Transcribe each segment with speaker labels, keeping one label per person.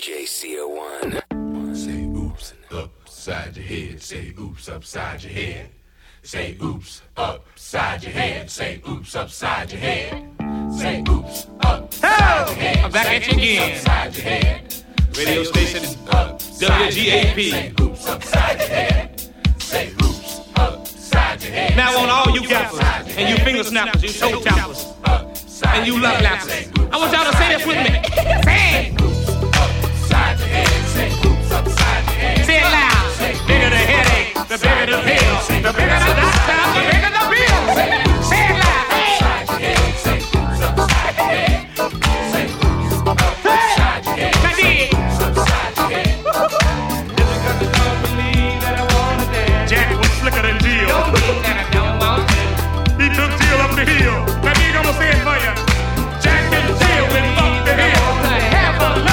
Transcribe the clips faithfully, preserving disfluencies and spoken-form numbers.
Speaker 1: J C O one.
Speaker 2: Say oops upside your head. Say oops upside your head. Say oops upside your head. Say oops upside your head. Say oops upside your head.
Speaker 3: I'm back at you again.
Speaker 2: Upside your head.
Speaker 3: Radio station W G A P.
Speaker 2: Say oops upside your head. Say oops upside your head.
Speaker 3: Now on all you gappers and you finger snappers, you toe tappers, and you love lappers, I want y'all to say this with me. Say it.
Speaker 2: Upside your head. Say oops upside your head.
Speaker 3: Say it loud. The bigger the headache, the bigger the pill, the bigger the doctor, the bigger the bill. Say it loud.
Speaker 2: Upside your head. Say oops upside your head. Say oops upside your head.
Speaker 3: I did.
Speaker 2: Upside your head.
Speaker 3: Jack was slicker than Jill. He took Jill up the hill. Now you gonna say it for you. Jack and Jill went up the hill. Have a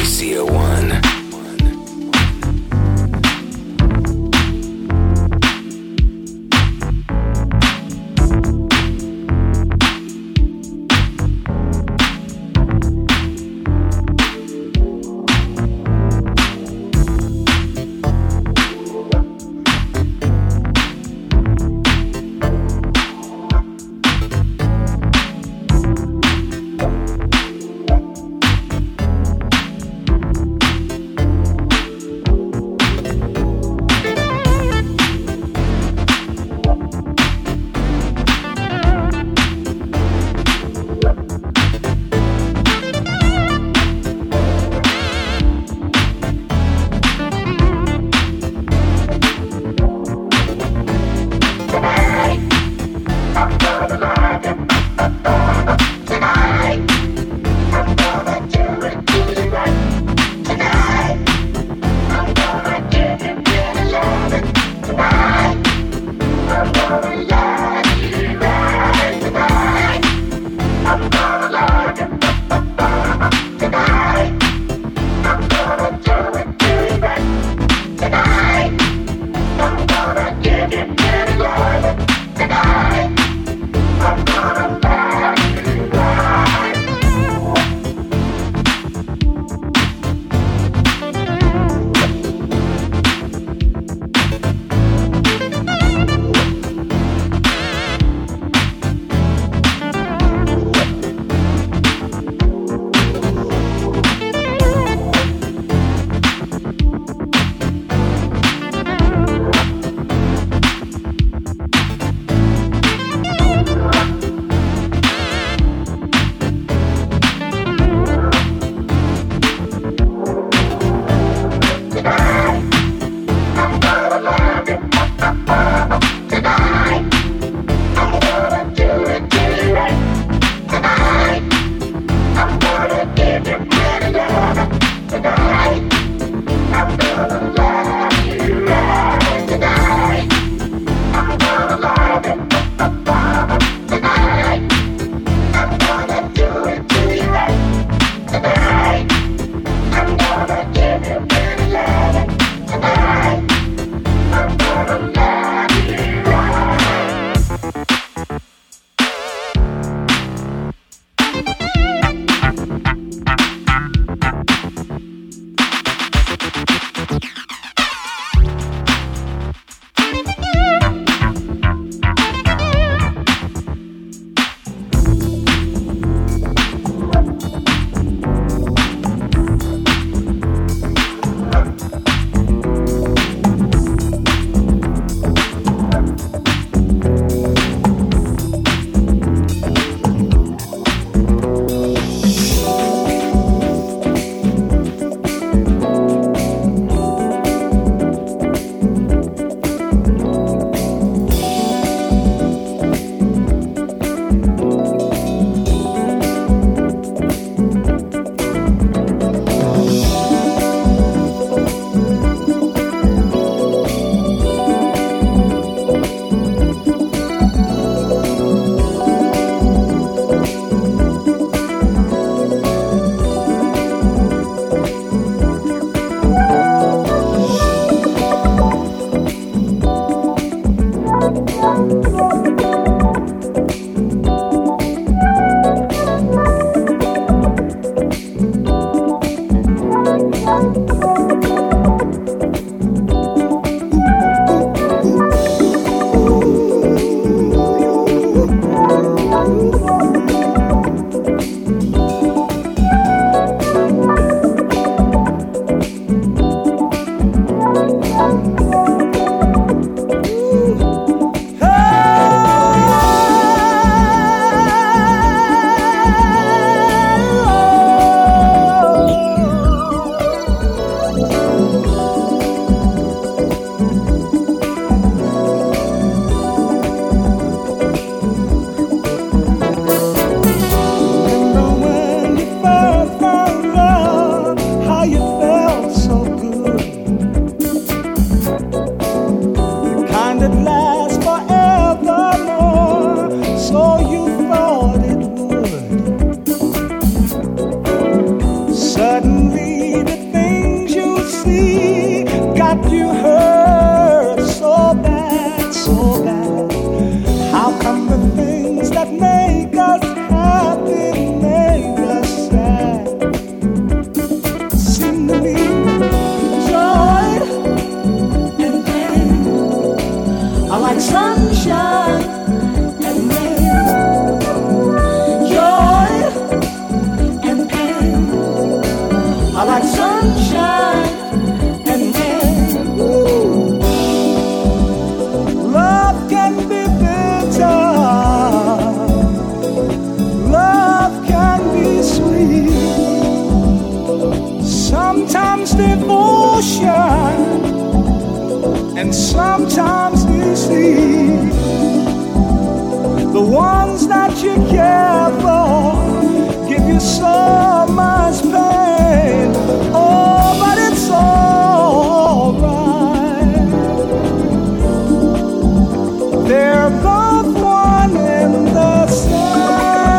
Speaker 1: C O one. Sometimes devotion and sometimes deceit. The ones that you care for give you so much pain. Oh, but it's all right. They're both one and the same.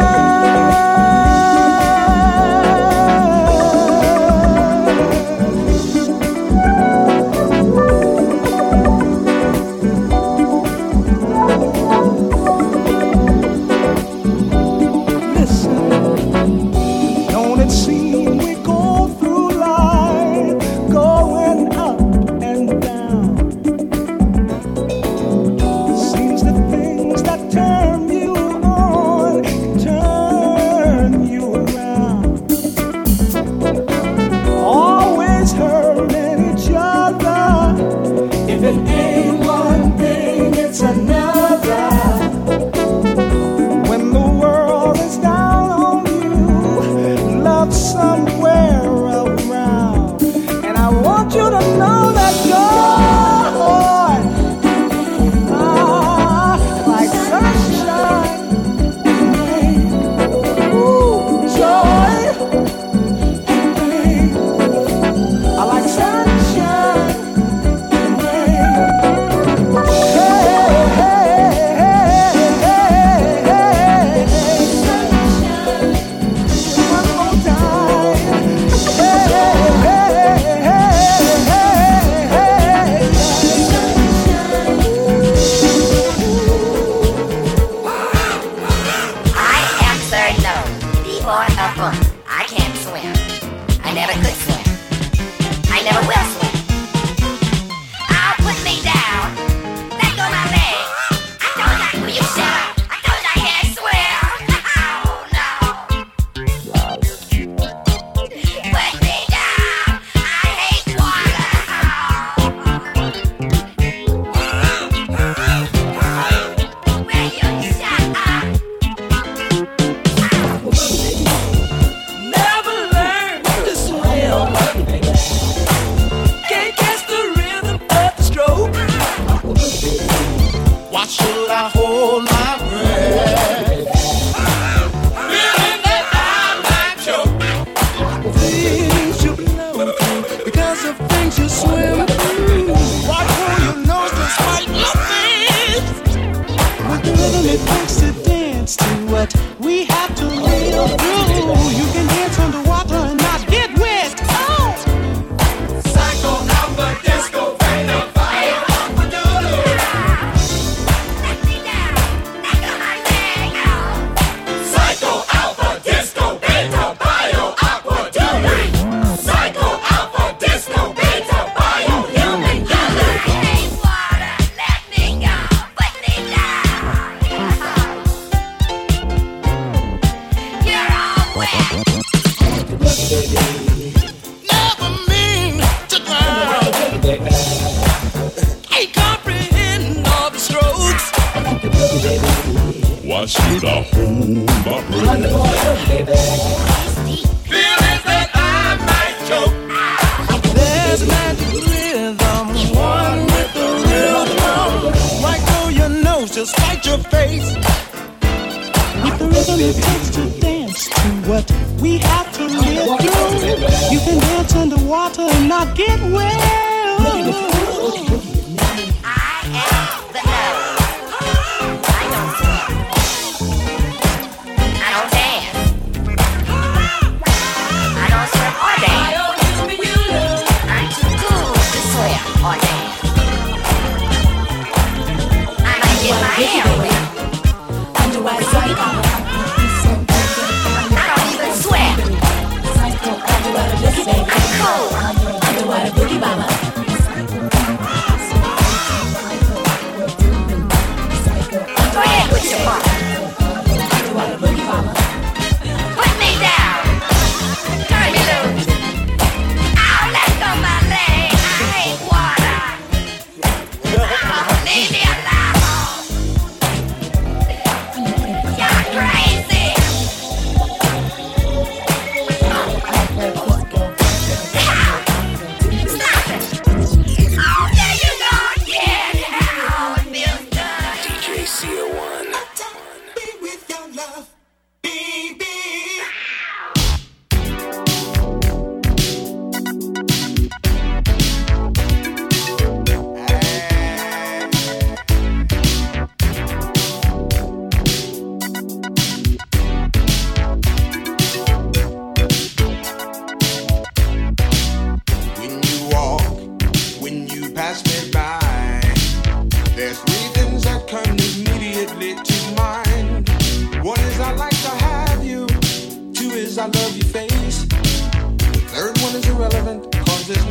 Speaker 2: Why should I hold my breath? Feelings that I might choke.
Speaker 1: There's magic rhythm, one with the rhythm. Right through your nose, just fight your face. With the rhythm it takes to dance to what we have to live through. You can dance underwater and not get wet.
Speaker 4: Underwater boogie baba.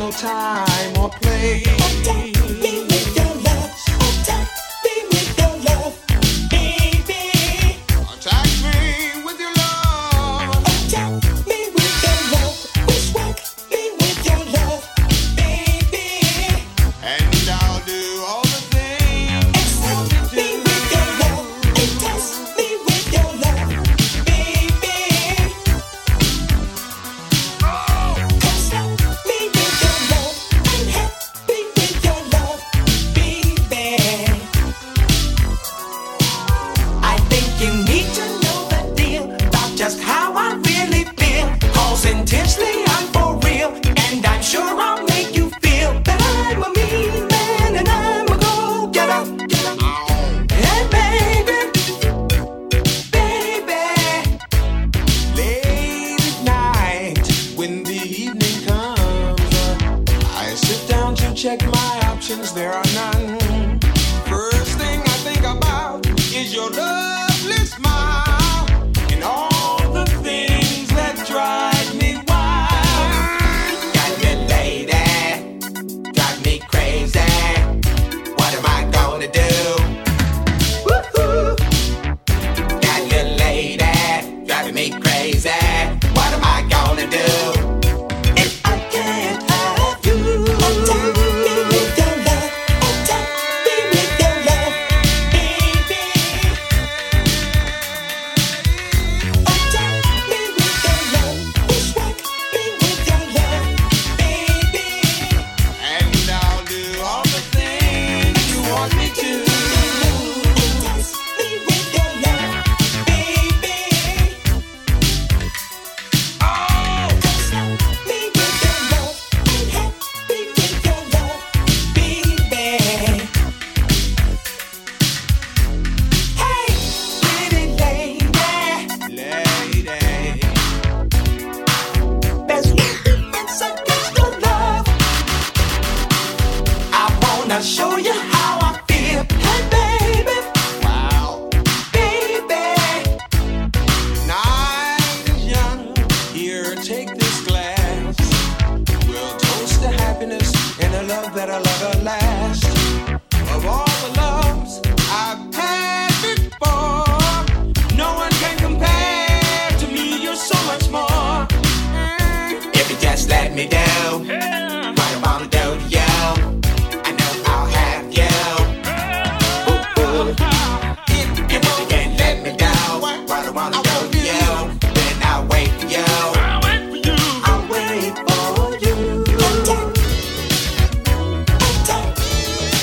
Speaker 1: no time or place.
Speaker 4: Attack me with your love. Attack me with your love, baby.
Speaker 1: Attack me with your love.
Speaker 4: Attack me with your love. Bushwhack me with your love, baby.
Speaker 1: And I'll do all the things.
Speaker 4: Excite me with your love and test me with your love, baby. Test me with your love and help me with your love, baby. I think you need to know the deal about just how I really feel. 'Cause intensely I'm for real, and I'm sure I'll make you feel that I'm a mean man and I'm a go-getter. Hey baby, baby.
Speaker 1: Late at night, when the evening comes, I sit down to check my options. There are none. First thing I think about is your lovely smile and all the things that drive me wild.
Speaker 4: Got me lady, drive me crazy. What am I gonna do? Woo-hoo. Got me lady, driving me crazy. What am I gonna do if I can't have you? Attack me with your love. Attack me with your love, baby. Attack me with your love. Bushwhack me with your love, baby.
Speaker 1: And I'll do all the things you want me to.
Speaker 4: Test me with your love, baby. Test me with your love and help me with your love, baby. Hey, pretty lady,
Speaker 1: Lady,
Speaker 4: there's limits against your love. I wanna show you how I feel, hey baby,
Speaker 1: wow.
Speaker 4: baby.
Speaker 1: Night is young. Here, take this glass. We'll toast to happiness and a love that'll ever last. Of all the loves I've had before, no one can compare to me. You're so much more.
Speaker 4: If you just let me do what I wanna do to you, I know I'll have you. Ooh, ooh. If, if you can't let me do what I wanna do to you, then I'll wait for you. I'll wait for you. Attack, attack,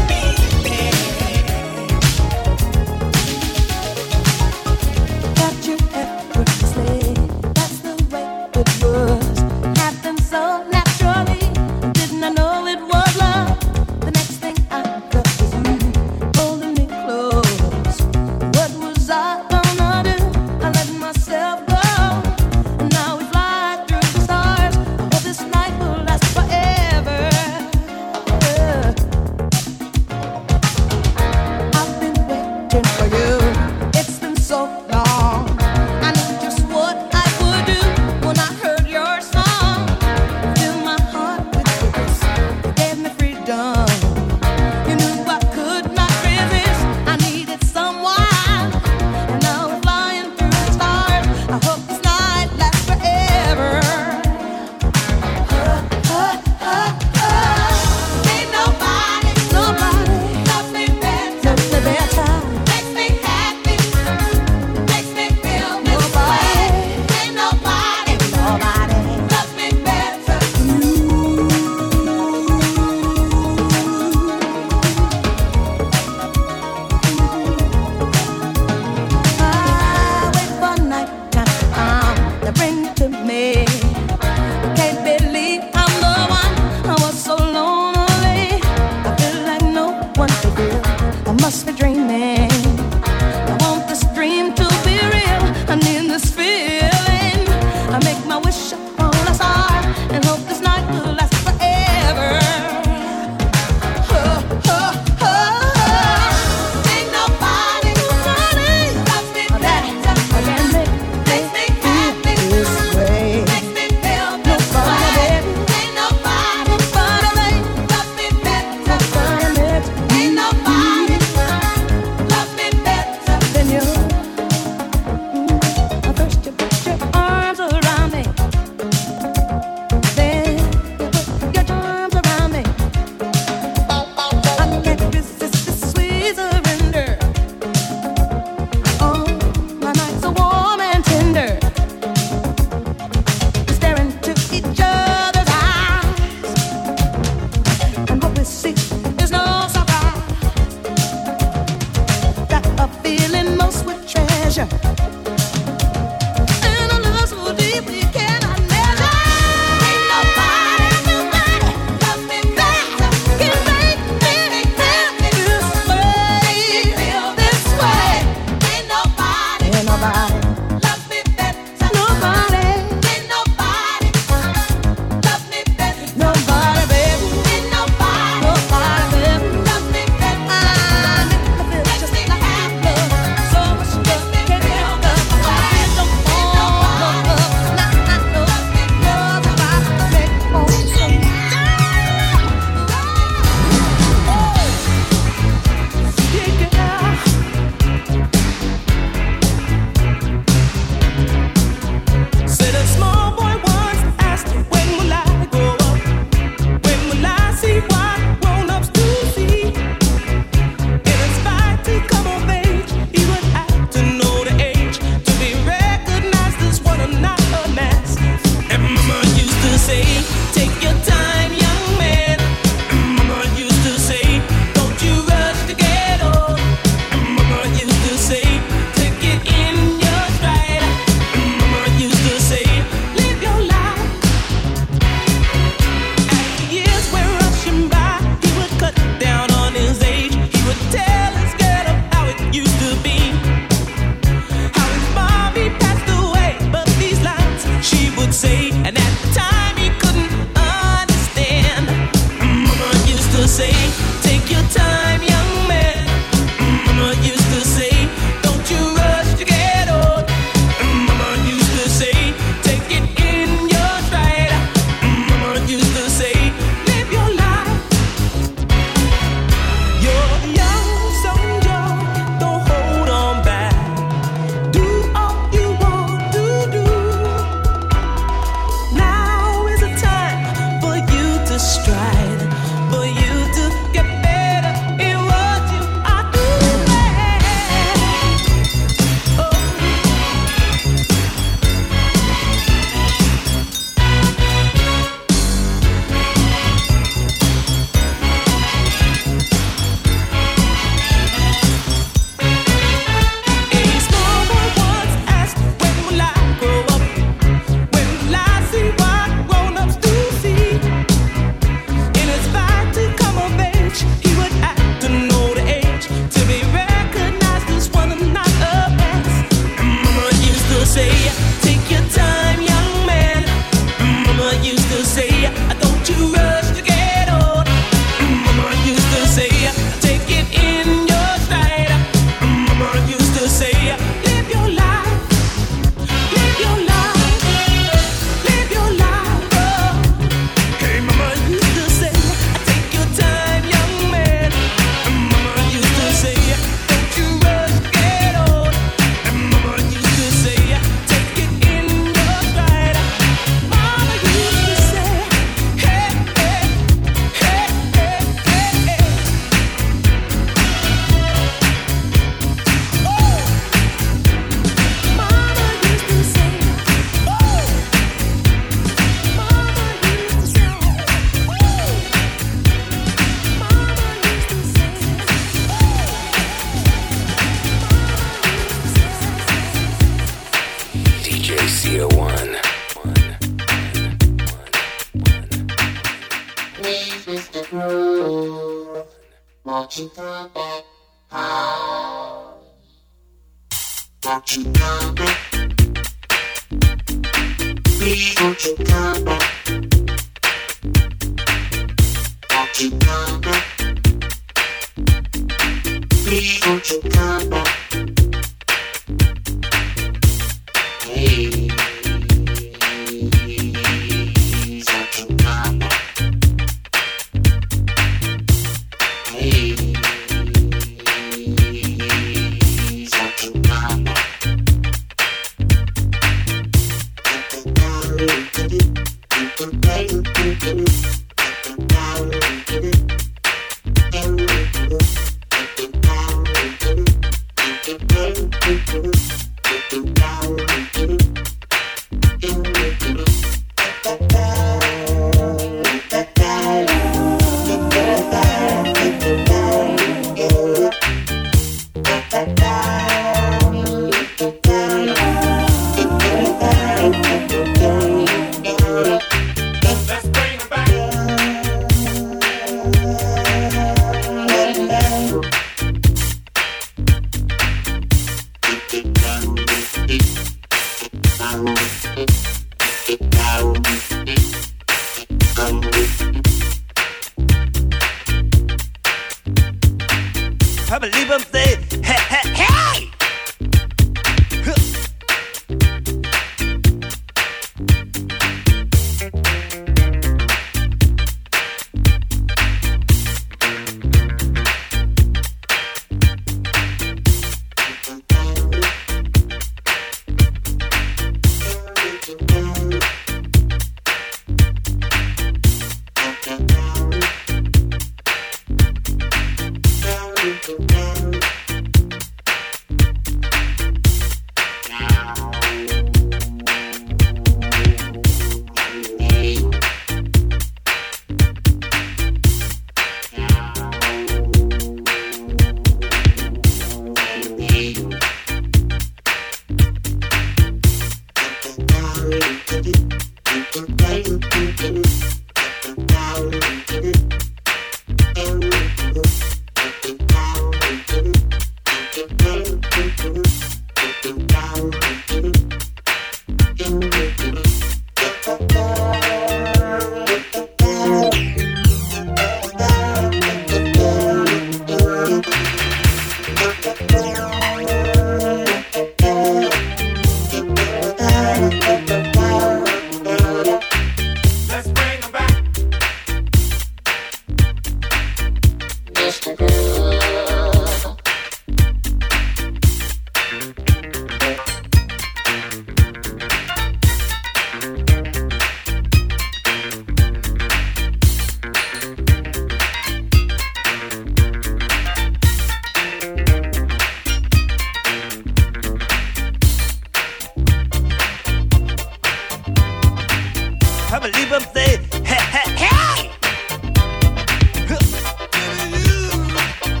Speaker 1: Hey!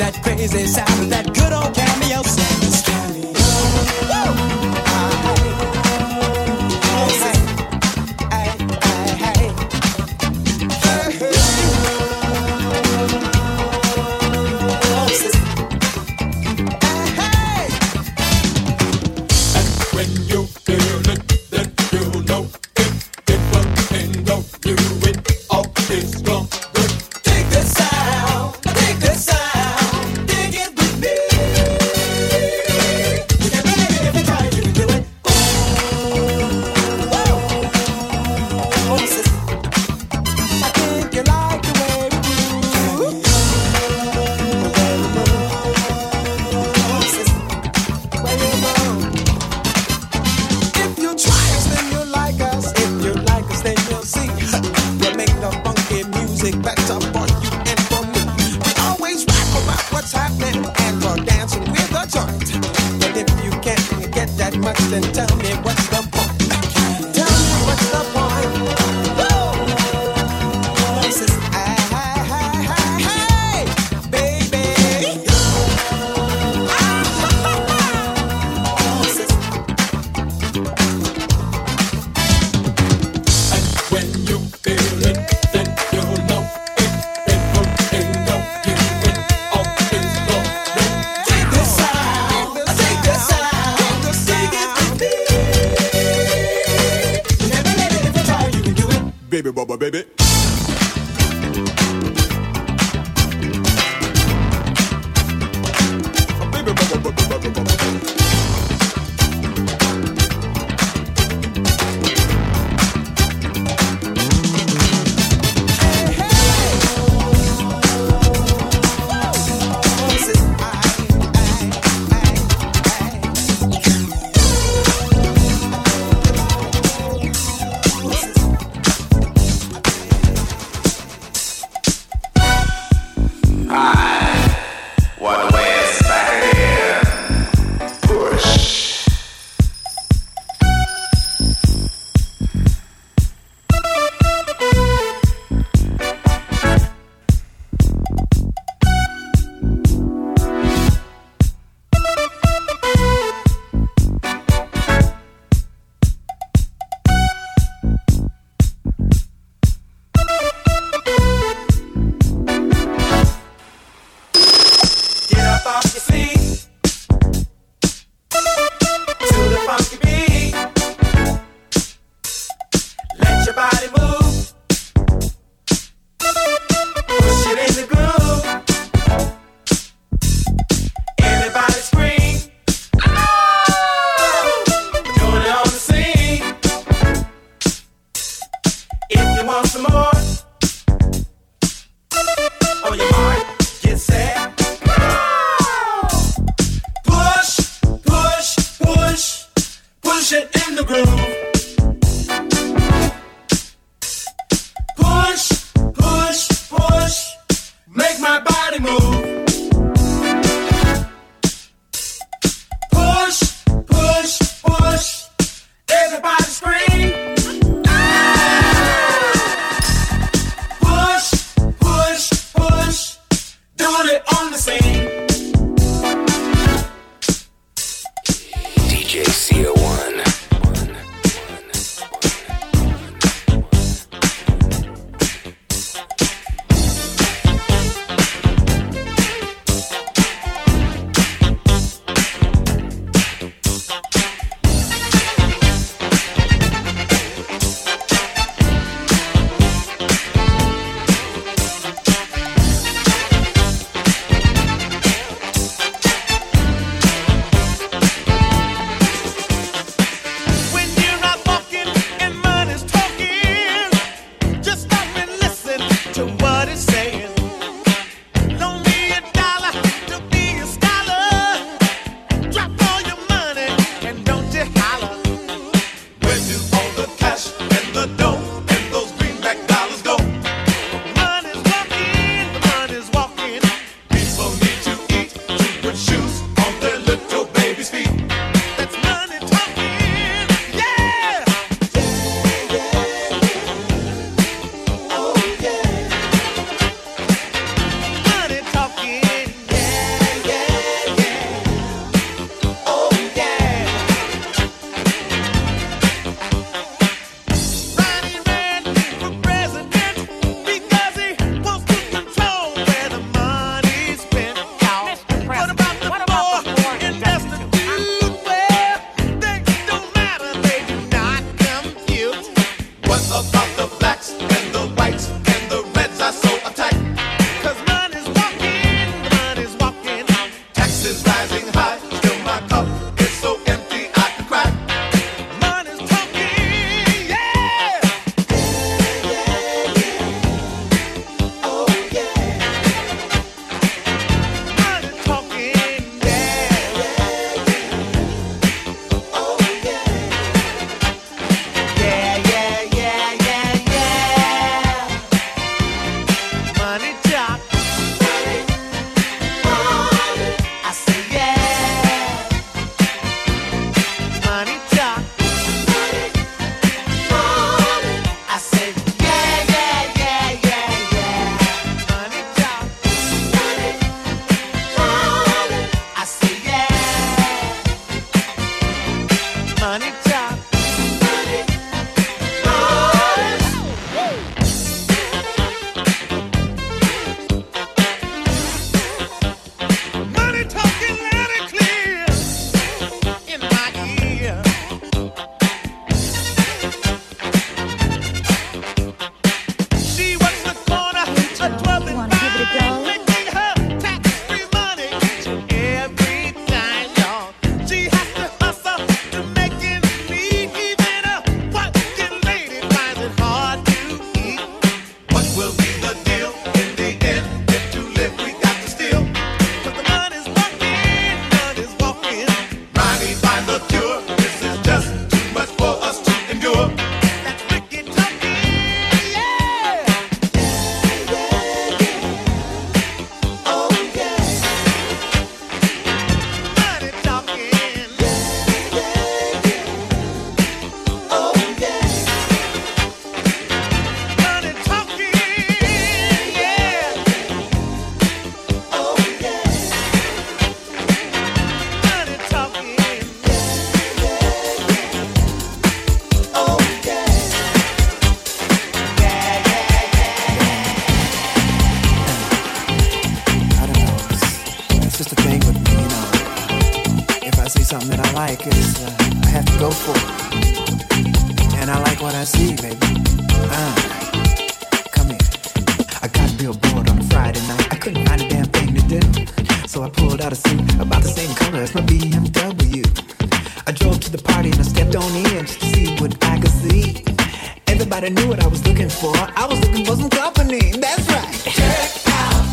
Speaker 1: that crazy sound, that good old cameo sound.
Speaker 5: like is uh, I have to go for it. And I like what I see, baby. Uh, come here. I got a billboard on a Friday night. I couldn't find a damn thing to do. So I pulled out a suit about the same color as my B M W. I drove to the party and I stepped on in just to see what I could see. Everybody knew what I was looking for. I was looking for some company. That's right. Check out.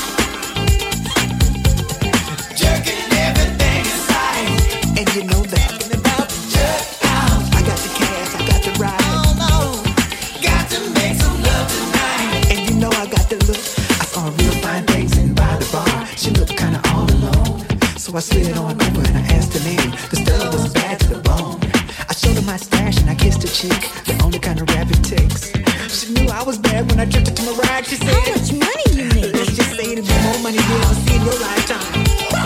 Speaker 5: Jerking everything inside. And you know that. About to jerk out. I got the cash, I got the ride. Oh no. Got to make some love tonight. And you know I got the look. I saw a real fine face in by the bar. She looked kinda all alone. So I slid on over and I asked her name. The style was bad to the bone. I showed her my stash and I kissed her cheek. The only kind of rap it takes. She knew I was bad when I tripped her to my ride. She said, how much money you make? Let's just say it'll be more money you'll ever see in your lifetime.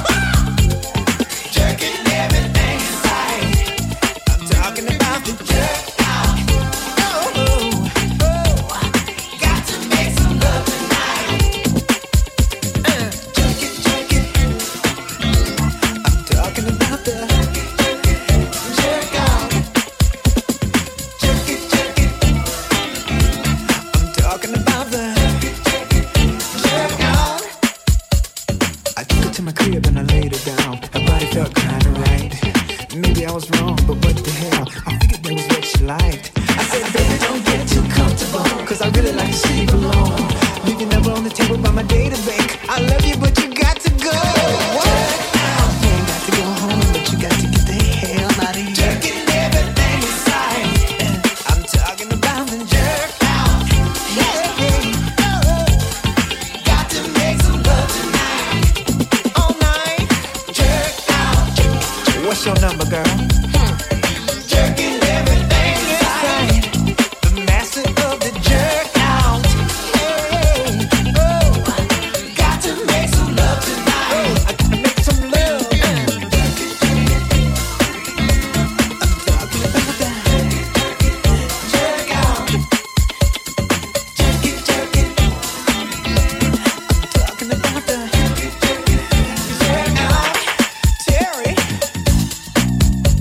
Speaker 5: Jerking everything inside. I'm talking about the jerk out. Oh, oh, oh. Got to make some love tonight. Uh, jerk it, jerk it. I'm talking about the jerk out. Jerk it, jerk it. I'm talking about the jerk out. I took her to my crib and I laid her down. Her body felt kinda right. Maybe I was wrong, but what the hell? I figured that was what she liked. I said, baby, don't get too comfortable, cause I really like to see you alone. Leave your number on the table by my data bank. I love you, but you got to go. What? You ain't got to go home, but you got to get the hell out of here. Jerking everything inside. I'm talking about the jerk out. Yeah, yeah. Got to make some love tonight. All night. Jerk out. What's your number, girl? Jerking everything inside. The master of the jerk out. Yeah, oh. Got to make some love tonight. I gotta make some love. I'm talking about that jerk out. Jerk it, jerk it. I'm talking about the jerk out. Terry.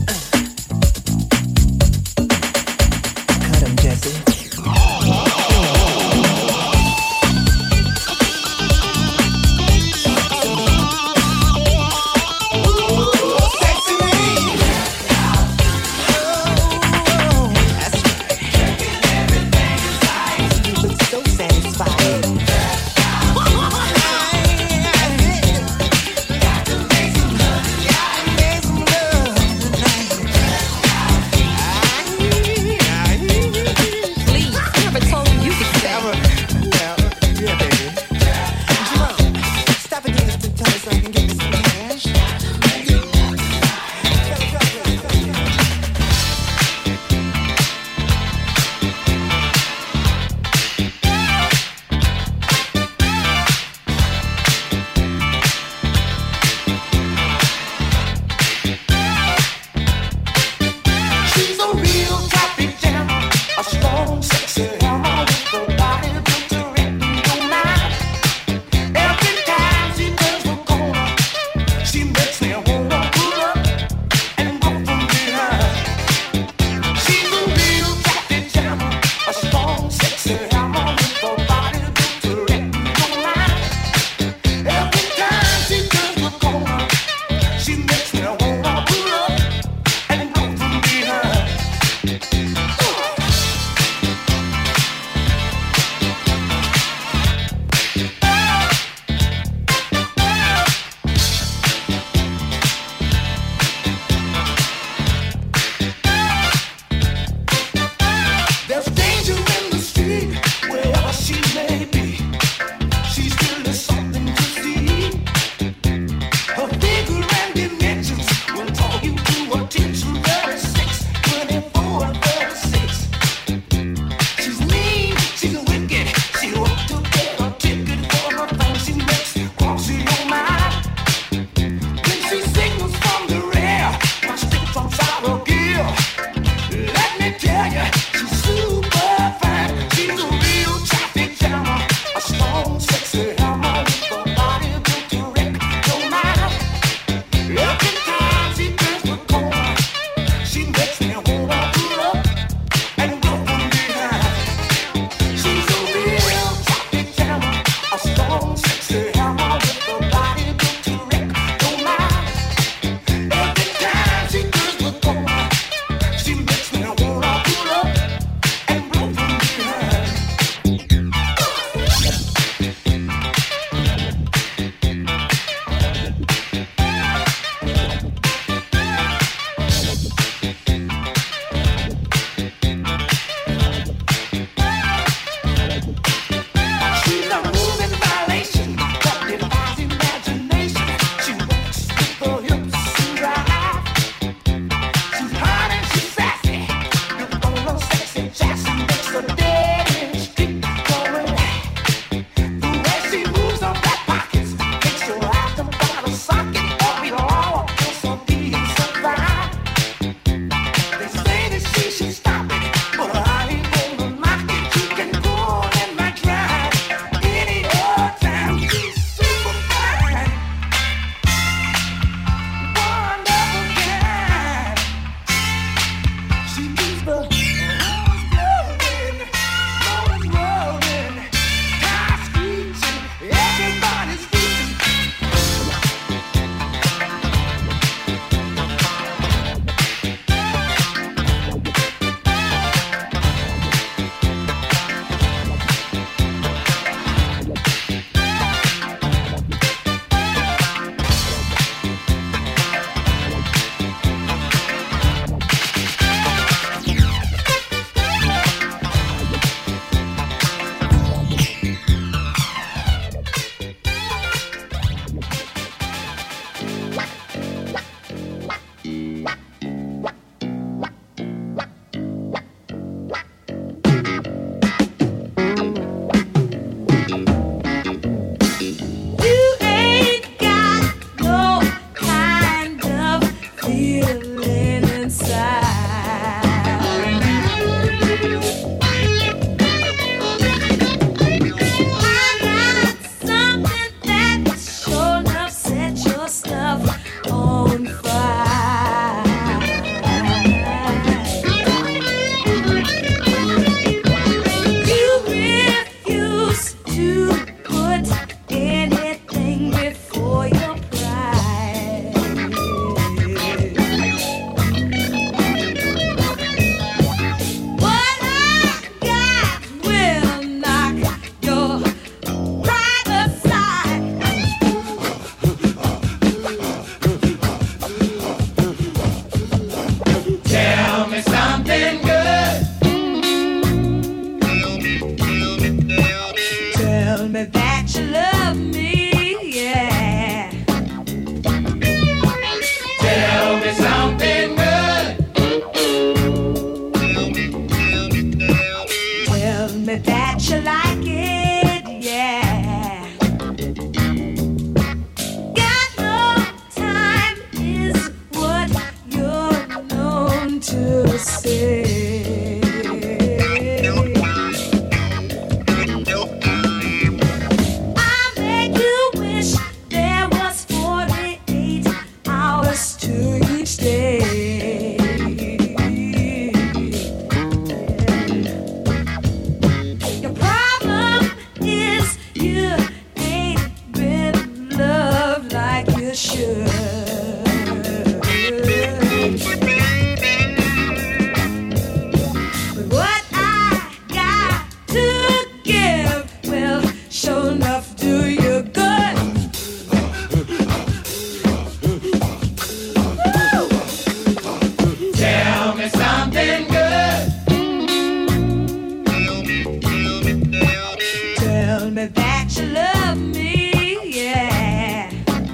Speaker 6: love me, yeah.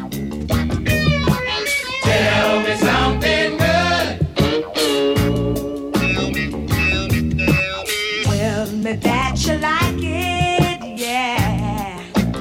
Speaker 4: Tell me something good.
Speaker 6: Tell me that you like it, yeah.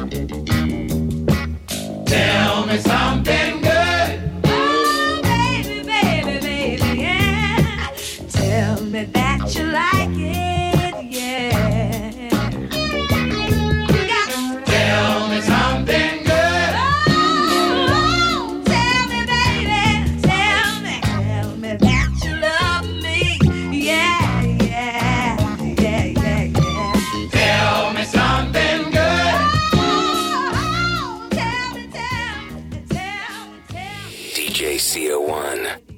Speaker 4: Tell me something good.
Speaker 6: Oh, baby, baby, baby, yeah. Tell me that you like it, yeah. You got to
Speaker 4: Tell me something good.
Speaker 6: Oh, tell me, baby, tell me, tell me that you love me, yeah, yeah, yeah, yeah, yeah.
Speaker 4: Tell me something good.
Speaker 6: Oh, tell me, tell me, tell me, tell me.
Speaker 7: D J C O one.